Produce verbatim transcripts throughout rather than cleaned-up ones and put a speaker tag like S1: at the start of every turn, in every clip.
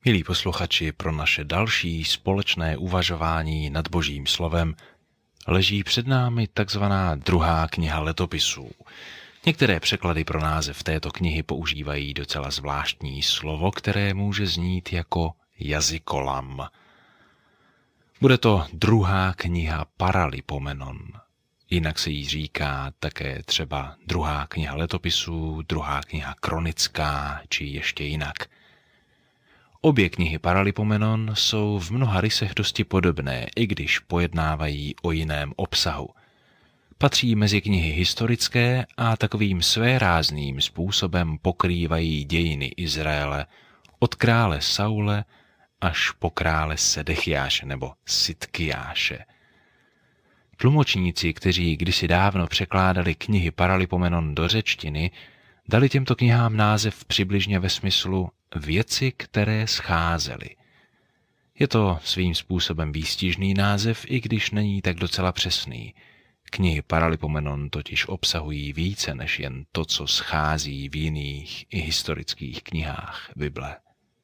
S1: Milí posluchači, pro naše další společné uvažování nad Božím slovem leží před námi takzvaná druhá kniha letopisů. Některé překlady pro název této knihy používají docela zvláštní slovo, které může znít jako jazykolam. Bude to druhá kniha Paralipomenon. Jinak se jí říká také třeba druhá kniha letopisů, druhá kniha kronická, či ještě jinak. Obě knihy Paralipomenon jsou v mnoha rysech dosti podobné, i když pojednávají o jiném obsahu. Patří mezi knihy historické a takovým svérázným způsobem pokrývají dějiny Izraele od krále Saule až po krále Sedechiáše nebo Sitkiáše. Tlumočníci, kteří kdysi dávno překládali knihy Paralipomenon do řečtiny, dali těmto knihám název přibližně ve smyslu věci, které scházely. Je to svým způsobem výstižný název, i když není tak docela přesný. Knihy Paralipomenon totiž obsahují více než jen to, co schází v jiných i historických knihách Bible.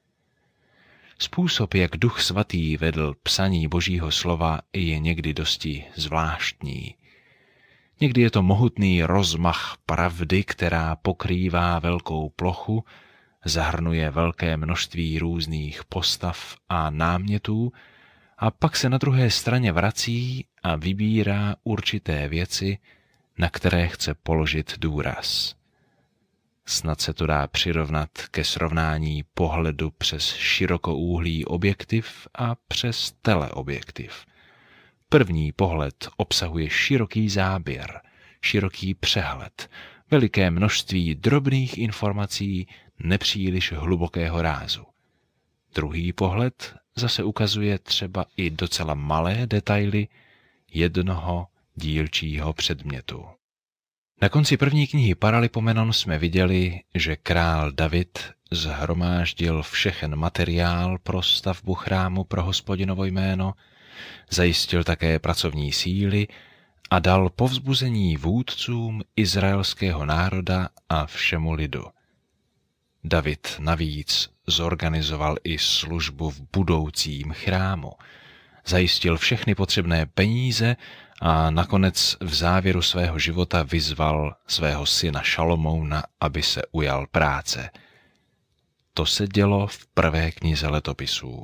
S1: Způsob, jak Duch Svatý vedl psaní Božího slova, je někdy dosti zvláštní. Někdy je to mohutný rozmach pravdy, která pokrývá velkou plochu, zahrnuje velké množství různých postav a námětů a pak se na druhé straně vrací a vybírá určité věci, na které chce položit důraz. Snad se to dá přirovnat ke srovnání pohledu přes širokoúhlý objektiv a přes teleobjektiv. První pohled obsahuje široký záběr, široký přehled, veliké množství drobných informací nepříliš hlubokého rázu. Druhý pohled zase ukazuje třeba i docela malé detaily jednoho dílčího předmětu. Na konci první knihy Paralipomenon jsme viděli, že král David shromáždil všechen materiál pro stavbu chrámu pro Hospodinovo jméno, zajistil také pracovní síly a dal povzbuzení vůdcům izraelského národa a všemu lidu. David navíc zorganizoval i službu v budoucím chrámu, zajistil všechny potřebné peníze a nakonec v závěru svého života vyzval svého syna Šalomouna, aby se ujal práce. To se dělo v prvé knize letopisů.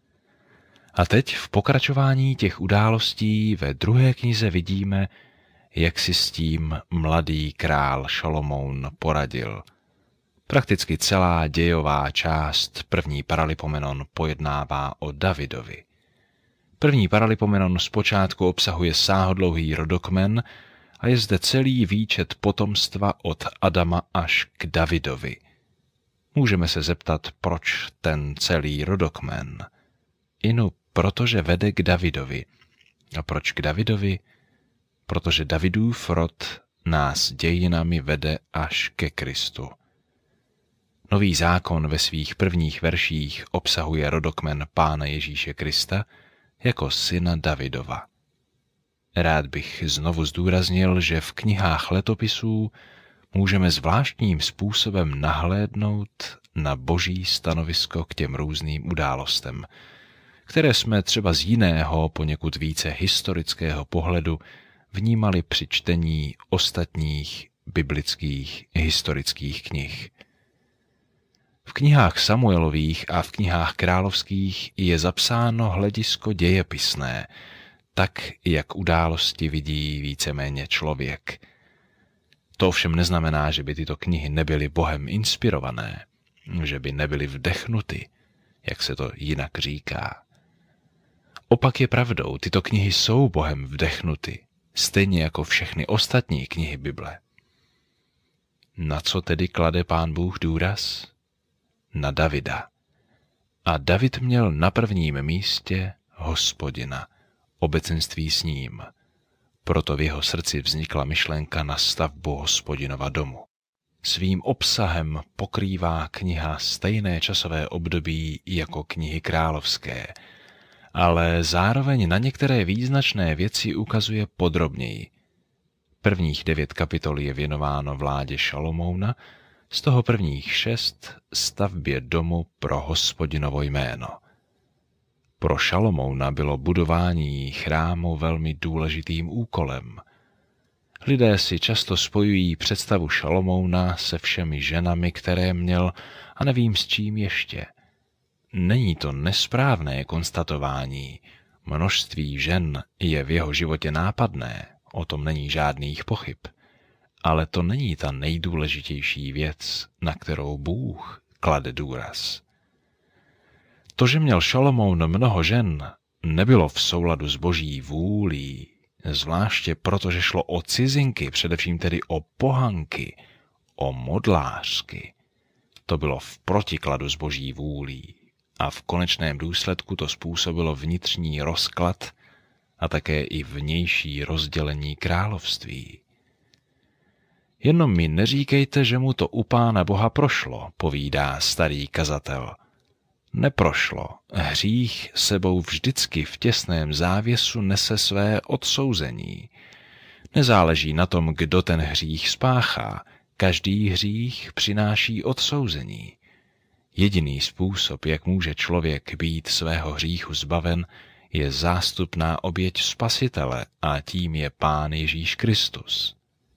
S1: A teď v pokračování těch událostí ve druhé knize vidíme, jak si s tím mladý král Šalomoun poradil. Prakticky celá dějová část první Paralipomenon pojednává o Davidovi. První Paralipomenon zpočátku obsahuje sáhodlouhý rodokmen a je zde celý výčet potomstva od Adama až k Davidovi. Můžeme se zeptat, proč ten celý rodokmen? Inu, protože vede k Davidovi. A proč k Davidovi? Protože Davidův rod nás dějinami vede až ke Kristu. Nový zákon ve svých prvních verších obsahuje rodokmen Pána Ježíše Krista jako syna Davidova. Rád bych znovu zdůraznil, že v knihách letopisů můžeme zvláštním způsobem nahlédnout na Boží stanovisko k těm různým událostem, které jsme třeba z jiného, poněkud více historického pohledu vnímali při čtení ostatních biblických historických knih. V knihách Samuelových a v knihách královských je zapsáno hledisko dějepisné, tak, jak události vidí víceméně člověk. To ovšem neznamená, že by tyto knihy nebyly Bohem inspirované, že by nebyly vdechnuty, jak se to jinak říká. Opak je pravdou, tyto knihy jsou Bohem vdechnuty, stejně jako všechny ostatní knihy Bible. Na co tedy klade Pán Bůh důraz? Na Davida. A David měl na prvním místě Hospodina, obecenství s ním. Proto v jeho srdci vznikla myšlenka na stavbu Hospodinova domu. Svým obsahem pokrývá kniha stejné časové období jako knihy královské, ale zároveň na některé význačné věci ukazuje podrobněji. Prvních devět kapitol je věnováno vládě Šalomouna, z toho prvních šest stavbě domu pro Hospodinovo jméno. Pro Šalomouna bylo budování chrámu velmi důležitým úkolem. Lidé si často spojují představu Šalomouna se všemi ženami, které měl, a nevím s čím ještě. Není to nesprávné konstatování. Množství žen je v jeho životě nápadné, o tom není žádných pochyb. Ale to není ta nejdůležitější věc, na kterou Bůh klade důraz. To, že měl Šalomoun mnoho žen, nebylo v souladu s Boží vůlí, zvláště proto, že šlo o cizinky, především tedy o pohanky, o modlářky. To bylo v protikladu s Boží vůlí a v konečném důsledku to způsobilo vnitřní rozklad a také i vnější rozdělení království. Jenom mi neříkejte, že mu to u Pána Boha prošlo, povídá starý kazatel. Neprošlo. Hřích sebou vždycky v těsném závěsu nese své odsouzení. Nezáleží na tom, kdo ten hřích spáchá. Každý hřích přináší odsouzení. Jediný způsob, jak může člověk být svého hříchu zbaven, je zástupná oběť Spasitele a tím je Pán Ježíš Kristus.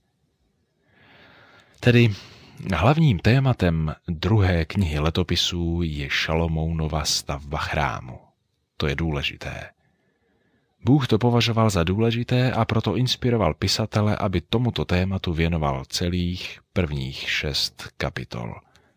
S1: Tedy hlavním tématem druhé knihy letopisů je Šalomounova stavba chrámu. To je důležité. Bůh to považoval za důležité a proto inspiroval pisatele, aby tomuto tématu věnoval celých prvních šest kapitol.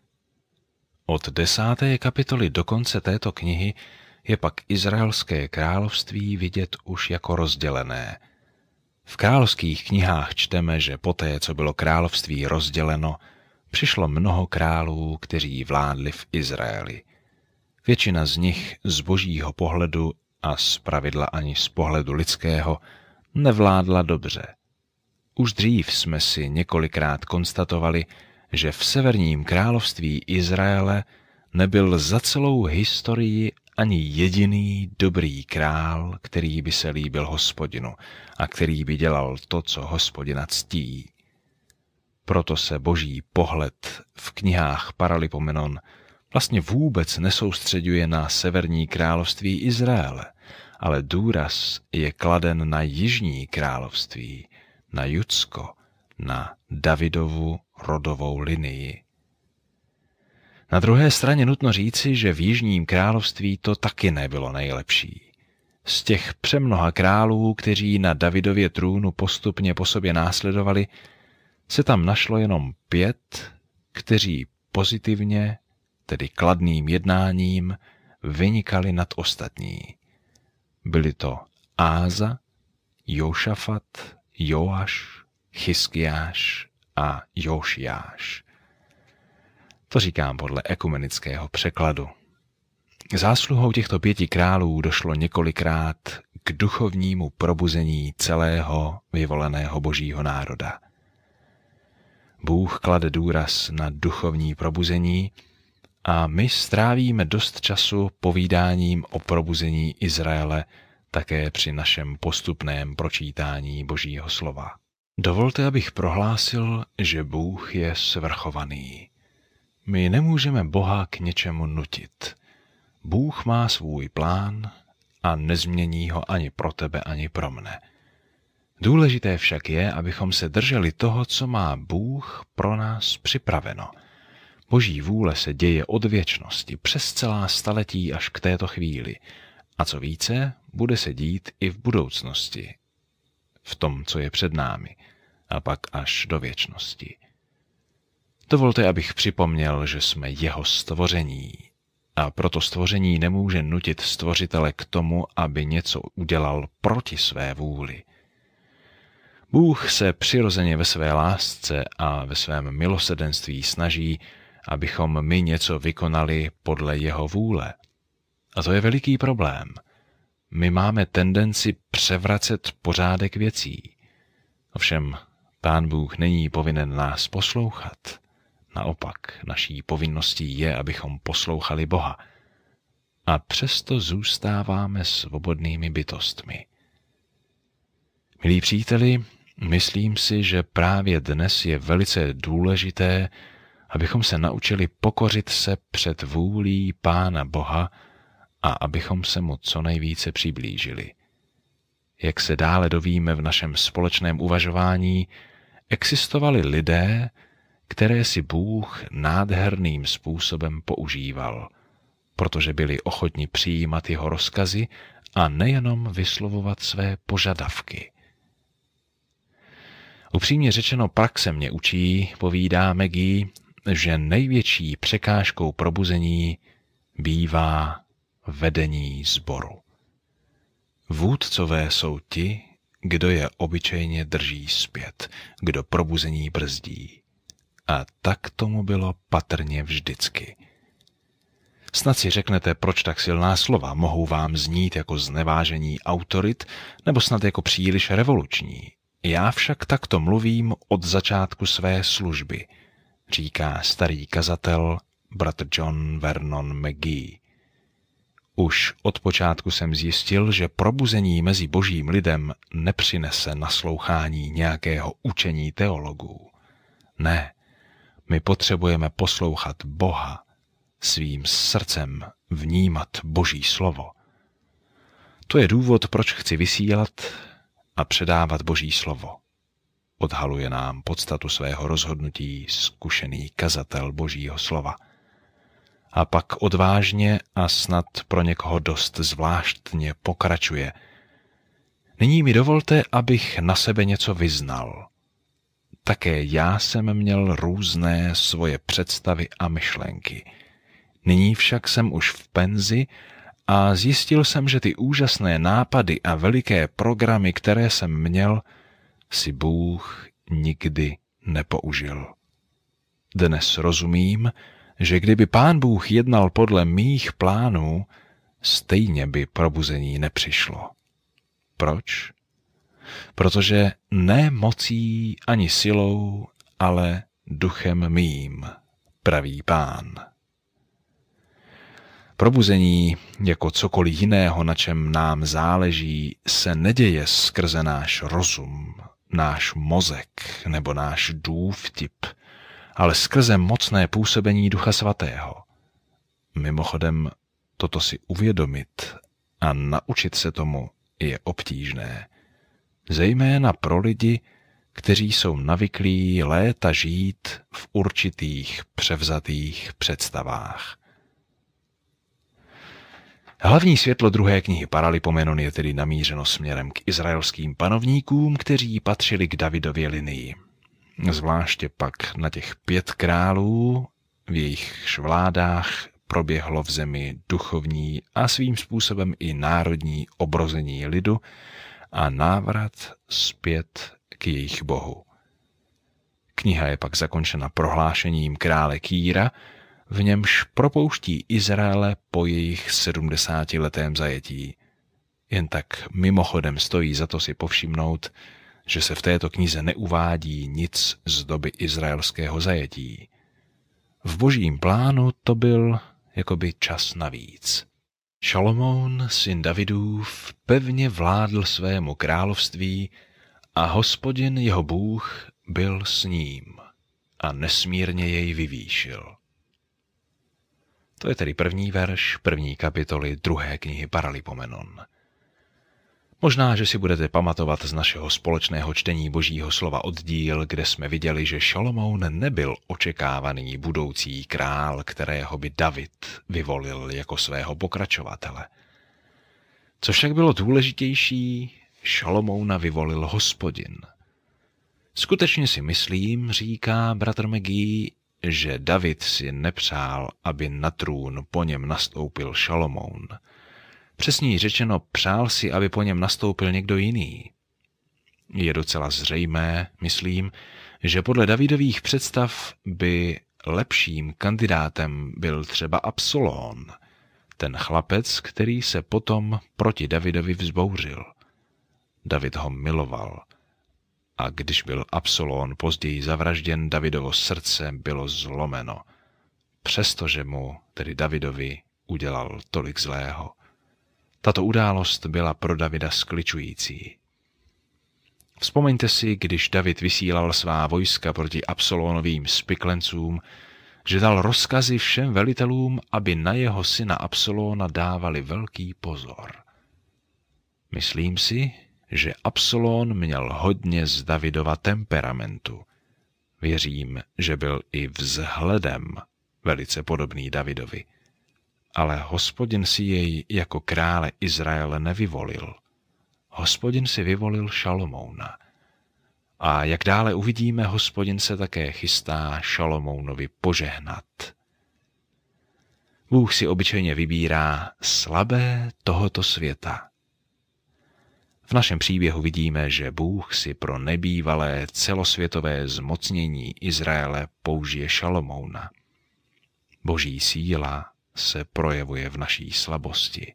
S1: Od desáté kapitoly do konce této knihy je pak izraelské království vidět už jako rozdělené. V královských knihách čteme, že poté, co bylo království rozděleno, přišlo mnoho králů, kteří vládli v Izraeli. Většina z nich z božího pohledu a zpravidla ani z pohledu lidského nevládla dobře. Už dřív jsme si několikrát konstatovali, že v severním království Izraele nebyl za celou historii ani jediný dobrý král, který by se líbil Hospodinu a který by dělal to, co Hospodina ctí. Proto se boží pohled v knihách Paralipomenon vlastně vůbec nesoustřeďuje na severní království Izraele, ale důraz je kladen na jižní království, na Judsko, na Davidovu rodovou linii. Na druhé straně nutno říci, že v jižním království to taky nebylo nejlepší. Z těch přemnoha králů, kteří na Davidově trůnu postupně po sobě následovali, se tam našlo jenom pět, kteří pozitivně, tedy kladným jednáním, vynikali nad ostatní. Byli to Áza, Jošafat, Joáš, Chiskiáš a Jošiáš. To říkám podle ekumenického překladu. Zásluhou těchto pěti králů došlo několikrát k duchovnímu probuzení celého vyvoleného božího národa. Bůh klade důraz na duchovní probuzení a my strávíme dost času povídáním o probuzení Izraele také při našem postupném pročítání božího slova. Dovolte, abych prohlásil, že Bůh je svrchovaný. My nemůžeme Boha k něčemu nutit. Bůh má svůj plán a nezmění ho ani pro tebe, ani pro mne. Důležité však je, abychom se drželi toho, co má Bůh pro nás připraveno. Boží vůle se děje od věčnosti, přes celá staletí až k této chvíli. A co více, bude se dít i v budoucnosti. V tom, co je před námi, a pak až do věčnosti. Dovolte, abych připomněl, že jsme jeho stvoření a proto stvoření nemůže nutit stvořitele k tomu, aby něco udělal proti své vůli. Bůh se přirozeně ve své lásce a ve svém milosrdenství snaží, abychom my něco vykonali podle jeho vůle. A to je veliký problém. My máme tendenci převracet pořádek věcí. Ovšem, Pán Bůh není povinen nás poslouchat. Naopak, naší povinností je, abychom poslouchali Boha. A přesto zůstáváme svobodnými bytostmi. Milí příteli, myslím si, že právě dnes je velice důležité, abychom se naučili pokořit se před vůlí Pána Boha a abychom se mu co nejvíce přiblížili. Jak se dále dovíme v našem společném uvažování, existovali lidé, které si Bůh nádherným způsobem používal, protože byli ochotni přijímat jeho rozkazy a nejenom vyslovovat své požadavky. Upřímně řečeno, praxe mě učí, povídá Maggie, že největší překážkou probuzení bývá vedení sboru. Vůdcové jsou ti, kdo je obyčejně drží zpět, kdo probuzení brzdí. A tak tomu bylo patrně vždycky. Snad si řeknete, proč tak silná slova mohou vám znít jako znevážení autorit nebo snad jako příliš revoluční. Já však takto mluvím od začátku své služby, říká starý kazatel bratr John Vernon Magee. Už od počátku jsem zjistil, že probuzení mezi božím lidem nepřinese naslouchání nějakého učení teologů. Ne, my potřebujeme poslouchat Boha, svým srdcem vnímat Boží slovo. To je důvod, proč chci vysílat a předávat Boží slovo. Odhaluje nám podstatu svého rozhodnutí zkušený kazatel Božího slova. A pak odvážně a snad pro někoho dost zvláštně pokračuje. Nyní mi dovolte, abych na sebe něco vyznal. Také já jsem měl různé svoje představy a myšlenky. Nyní však jsem už v penzi a zjistil jsem, že ty úžasné nápady a veliké programy, které jsem měl, si Bůh nikdy nepoužil. Dnes rozumím, že kdyby Pán Bůh jednal podle mých plánů, stejně by probuzení nepřišlo. Proč? Protože ne mocí ani silou, ale duchem mým, praví Pán. Probuzení, jako cokoliv jiného, na čem nám záleží, se neděje skrze náš rozum, náš mozek nebo náš důvtip, ale skrze mocné působení Ducha Svatého. Mimochodem, toto si uvědomit a naučit se tomu je obtížné, zejména pro lidi, kteří jsou navyklí léta žít v určitých převzatých představách. Hlavní světlo druhé knihy Paralipomenon je tedy namířeno směrem k izraelským panovníkům, kteří patřili k Davidově linii. Zvláště pak na těch pět králů, v jejich vládách proběhlo v zemi duchovní a svým způsobem i národní obrození lidu a návrat zpět k jejich bohu. Kniha je pak zakončena prohlášením krále Kýra, v němž propouští Izraele po jejich sedmdesátiletém zajetí. Jen tak mimochodem stojí za to si povšimnout, že se v této knize neuvádí nic z doby izraelského zajetí. V božím plánu to byl jakoby čas navíc. Šalomoun, syn Davidův, pevně vládl svému království a Hospodin jeho Bůh byl s ním a nesmírně jej vyvýšil. To je tedy první verš první kapitoly druhé knihy Paralipomenon. Možná, že si budete pamatovat z našeho společného čtení Božího slova oddíl, kde jsme viděli, že Šalomoun nebyl očekávaný budoucí král, kterého by David vyvolil jako svého pokračovatele. Co však bylo důležitější, Šalomouna vyvolil Hospodin. Skutečně si myslím, říká bratr Magee, že David si nepřál, aby na trůn po něm nastoupil Šalomoun. Přesněji řečeno, přál si, aby po něm nastoupil někdo jiný. Je docela zřejmé, myslím, že podle Davidových představ by lepším kandidátem byl třeba Absalón, ten chlapec, který se potom proti Davidovi vzbouřil. David ho miloval. A když byl Absalón později zavražděn, Davidovo srdce bylo zlomeno, přestože mu, tedy Davidovi, udělal tolik zlého. Tato událost byla pro Davida skličující. Vzpomeňte si, když David vysílal svá vojska proti Absalónovým spiklencům, že dal rozkazy všem velitelům, aby na jeho syna Absalóna dávali velký pozor. Myslím si, že Absalón měl hodně z Davidova temperamentu. Věřím, že byl i vzhledem velice podobný Davidovi. Ale Hospodin si jej jako krále Izraele nevyvolil. Hospodin si vyvolil Šalomouna. A jak dále uvidíme, Hospodin se také chystá Šalomounovi požehnat. Bůh si obyčejně vybírá slabé tohoto světa. V našem příběhu vidíme, že Bůh si pro nebývalé celosvětové zmocnění Izraele použije Šalomouna. Boží síla se projevuje v naší slabosti.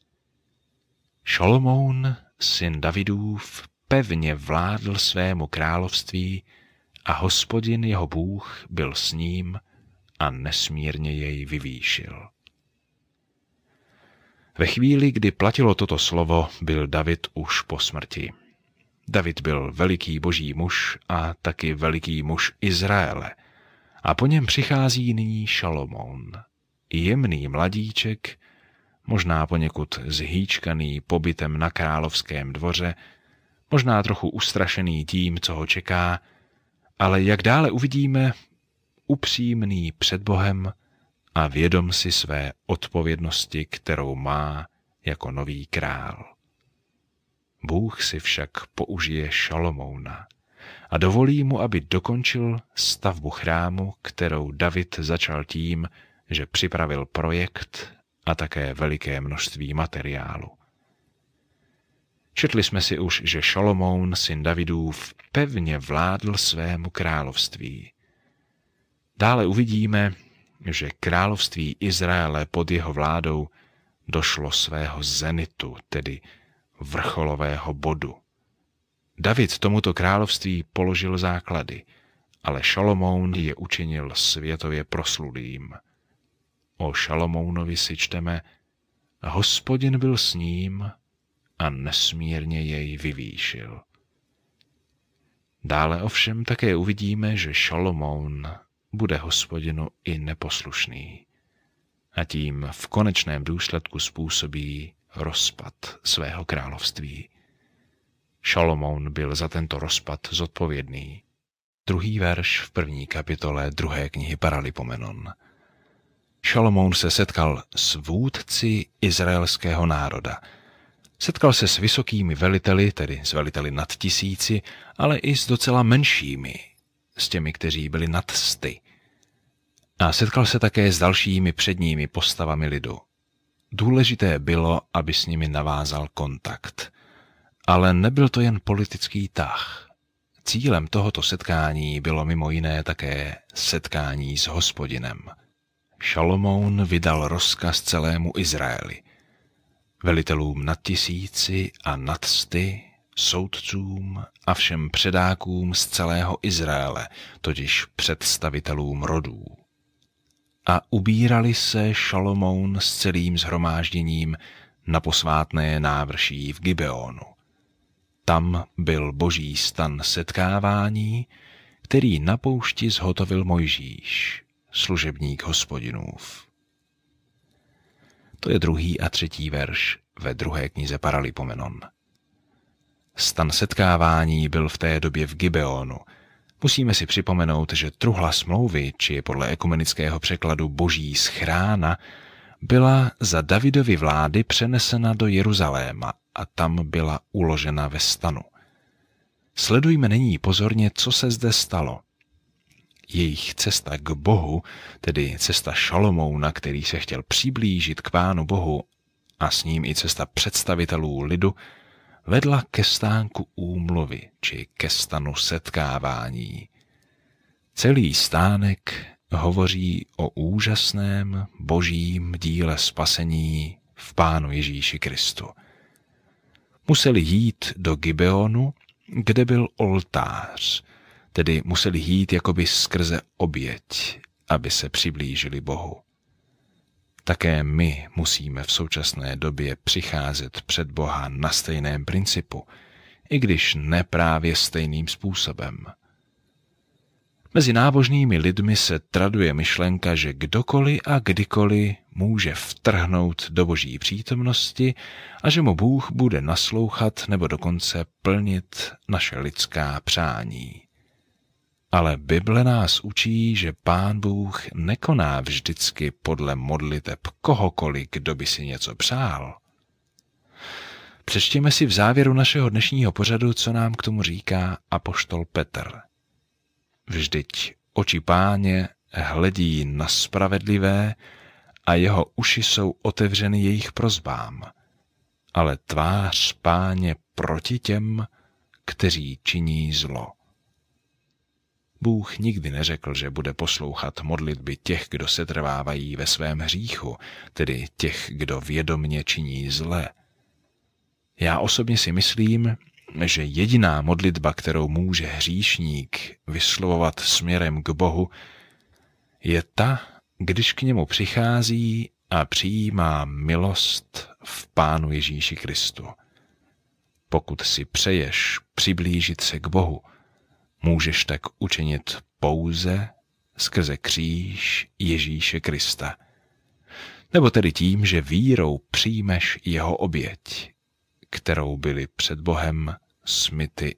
S1: Šalomoun, syn Davidův, pevně vládl svému království a Hospodin jeho Bůh byl s ním a nesmírně jej vyvýšil. Ve chvíli, kdy platilo toto slovo, byl David už po smrti. David byl veliký boží muž a taky veliký muž Izraele. A po něm přichází nyní Šalomoun, jemný mladíček, možná poněkud zhýčkaný pobytem na královském dvoře, možná trochu ustrašený tím, co ho čeká, ale jak dále uvidíme, upřímný před Bohem a vědom si své odpovědnosti, kterou má jako nový král. Bůh si však použije Šalomouna a dovolí mu, aby dokončil stavbu chrámu, kterou David začal tím, že připravil projekt a také veliké množství materiálu. Četli jsme si už, že Šalomoun, syn Davidův, pevně vládl svému království. Dále uvidíme, že království Izraele pod jeho vládou došlo svého zenitu, tedy vrcholového bodu. David tomuto království položil základy, ale Šalomoun je učinil světově proslulým. O Šalomounovi si čteme: Hospodin byl s ním a nesmírně jej vyvýšil. Dále ovšem také uvidíme, že Šalomoun bude Hospodinu i neposlušný a tím v konečném důsledku způsobí rozpad svého království. Šalomoun byl za tento rozpad zodpovědný. Druhý verš v první kapitole druhé knihy Paralipomenon. Šalomoun se setkal s vůdci izraelského národa. Setkal se s vysokými veliteli, tedy s veliteli nad tisíci, ale i s docela menšími, s těmi, kteří byli nad sty. A setkal se také s dalšími předními postavami lidu. Důležité bylo, aby s nimi navázal kontakt. Ale nebyl to jen politický tah. Cílem tohoto setkání bylo mimo jiné také setkání s Hospodinem. Šalomoun vydal rozkaz celému Izraeli, velitelům nad tisíci a nad sty, soudcům a všem předákům z celého Izraele, totiž představitelům rodů. A ubírali se Šalomoun s celým shromážděním na posvátné návrší v Gibeonu. Tam byl boží stan setkávání, který na poušti zhotovil Mojžíš, služebník Hospodinův. To je druhý a třetí verš ve druhé knize Paralipomenon. Stan setkávání byl v té době v Gibeonu. Musíme si připomenout, že truhla smlouvy, či podle ekumenického překladu boží schrána, byla za Davidovy vlády přenesena do Jeruzaléma a tam byla uložena ve stanu. Sledujme nyní pozorně, co se zde stalo. Jejich cesta k Bohu, tedy cesta Šalomouna, který se chtěl přiblížit k Pánu Bohu, a s ním i cesta představitelů lidu, vedla ke stánku úmluvy, či ke stanu setkávání. Celý stánek hovoří o úžasném božím díle spasení v Pánu Ježíši Kristu. Museli jít do Gibeonu, kde byl oltář, tedy museli jít jakoby skrze oběť, aby se přiblížili Bohu. Také my musíme v současné době přicházet před Boha na stejném principu, i když ne právě stejným způsobem. Mezi nábožnými lidmi se traduje myšlenka, že kdokoliv a kdykoliv může vtrhnout do Boží přítomnosti a že mu Bůh bude naslouchat nebo dokonce plnit naše lidská přání. Ale Bible nás učí, že Pán Bůh nekoná vždycky podle modliteb kohokoliv, kdo by si něco přál. Přečtěme si v závěru našeho dnešního pořadu, co nám k tomu říká apoštol Petr. Vždyť oči Páně hledí na spravedlivé a jeho uši jsou otevřeny jejich prosbám, ale tvář Páně proti těm, kteří činí zlo. Bůh nikdy neřekl, že bude poslouchat modlitby těch, kdo setrvávají ve svém hříchu, tedy těch, kdo vědomně činí zlé. Já osobně si myslím, že jediná modlitba, kterou může hříšník vyslovovat směrem k Bohu, je ta, když k němu přichází a přijímá milost v Pánu Ježíši Kristu. Pokud si přeješ přiblížit se k Bohu, můžeš tak učinit pouze skrze kříž Ježíše Krista. Nebo tedy tím, že vírou přijmeš jeho oběť, kterou byly před Bohem smyty